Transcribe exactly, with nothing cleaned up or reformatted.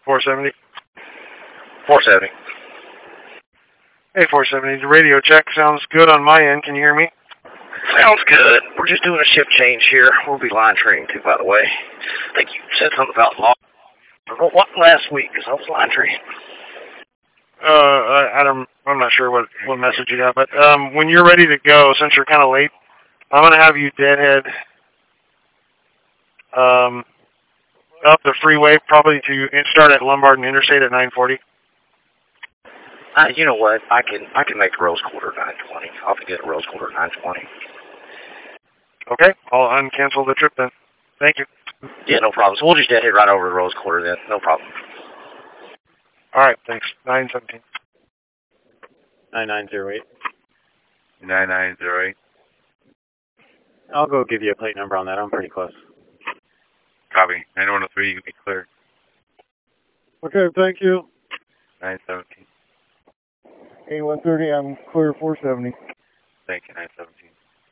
four seventy. four seventy. Hey, four seventy. The radio check sounds good on my end. Can you hear me? Sounds good. We're just doing a shift change here. We'll be line training too, by the way. I think you said something about law. What last week? Because I was line training. Uh, I, I don't, I'm not sure what, what message you got, but um, when you're ready to go, since you're kind of late, I'm going to have you deadhead um, up the freeway, probably to start at Lombard and Interstate at nine forty. Uh, you know what? I can I can make Rose Quarter nine twenty. I'll be at Rose Quarter nine twenty. Okay, I'll uncancel the trip then. Thank you. Yeah, no problem. So we'll just deadhead right over to Rose Quarter then. No problem. All right, thanks. nine seventeen. nine nine zero eight. nine nine zero eight. I'll go give you a plate number on that. I'm pretty close. Copy. nine one three, you can be cleared. Okay, thank you. nine seventeen. eighty-one thirty, I'm clear four seventy. Thank you, nine seventeen.